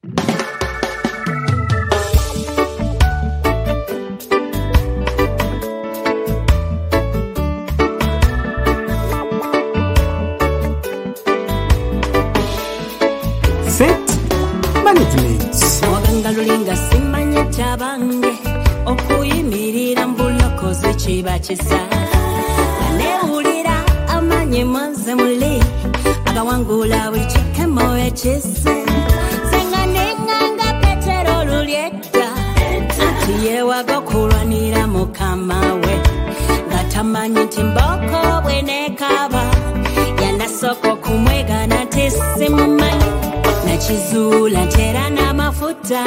Lulinga simanya tabange okuyimirira mbulokoze kibachisa neulira amanye manze muli agawangula wichikemo echise senga nenganga petero lulieta atiye wagokulwanira mukama we ngatamanyi timboko bwenekaba yanasoko kumwega na tisimumanyi nachizula ntera na mafuta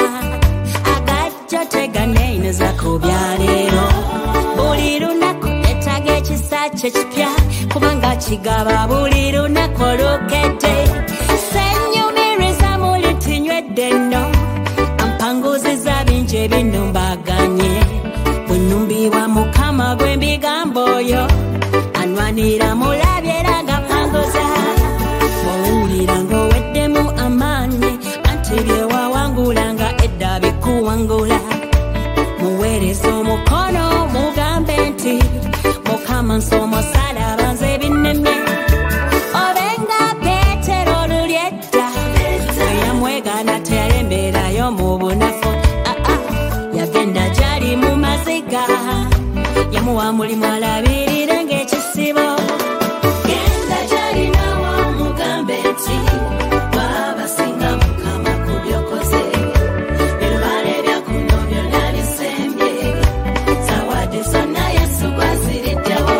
agajotega nene zako byalero buli lunako etage kisache kipya kubanga kigaba buli lunako lukete senyumiriza muli tinywedde no ampanguziza binje binumbaganye bunumbiwa mukama gw'embigamboyo anwanira mulabyera nga panguza bowulira ng'oweddemu amani antibye wawangulanga edda bikuwangula muweereza omukono mugambe nti mukama nsomo salaba nze binnemye obenga petero lulyedda eyamwegana teyalemberayo mu bunafu yagenda gyali mu maziga yamuwa mulimu alabirire ng'ekisibo genda gyali nawo mugambe nti baba singa mukama kubyokoze ebibale byakuno byonna bisembye zawadi zonna yesu gwaziriddewo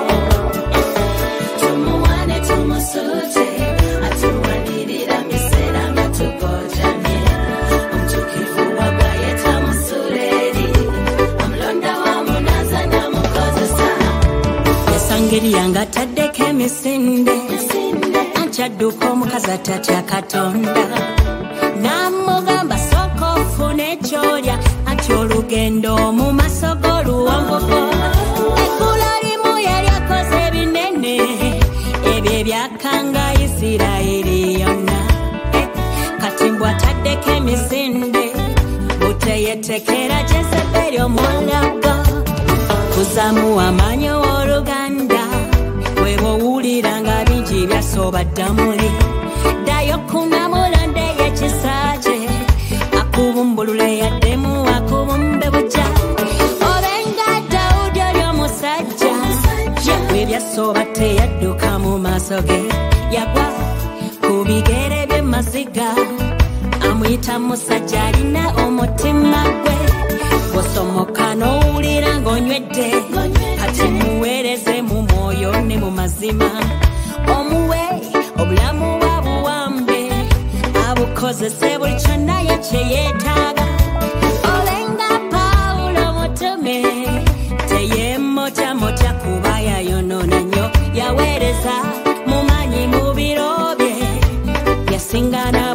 tumuwane tumusute atuwanirira miseera nga tugojamye omutukivu wagwaye tamusuleeri omulonda wamunaza namukozesa yasangeri yanga taddeko emisinde ankyadduka omukazi atatya katonda namugamba sooka ofune ekyolya anti olugendo mu maaso g'oluwongogo eggulu limu yali akoze ebinene ebyo ebyakanga isirayiri yonna kati mbw ataddeko emisinde buteyetekera jezeberi omulago kuzamu amaanyi ow'oluganda bwebowulira nga bingi byasobadamuli ddayo kunamulonde yekisaje akubumbulule yaddemu akubumbe bujja obenga dawudi oli omusajja yagwe byasoba teyadduka mu maaso ge yagwa ku bigere by'emaziga amuyita musajja alina omutima gwe osomoka n'owulira ng'onywedde kati muweereze mu mwoyo ne mu mazima omuwe obulamu bwa buwambe abukozese buli kyonna ye kye yeetaaga olenga pawulo mutume teyemmotyamotya kuba yayonoona nnyo yaweereza mumanyi mu biro bye yasingana